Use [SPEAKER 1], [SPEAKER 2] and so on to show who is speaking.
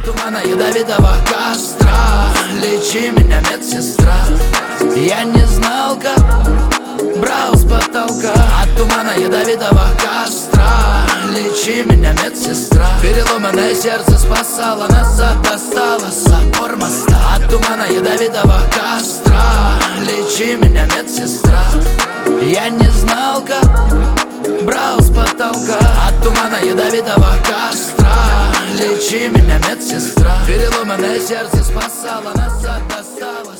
[SPEAKER 1] тумана ядовитого костра. Лечи меня, медсестра. Я не знал, как брал с потолка. От тумана ядовитого костра. Лечи меня, медсестра. Переломанное сердце спасало, назад достало собор моста. От тумана ядовитого костра. Лечи меня, медсестра. Я не знал, как брал с потолка. От тумана ядовитого костра. Лечи меня, медсестра. Переломанное сердце спасало, назад досталось.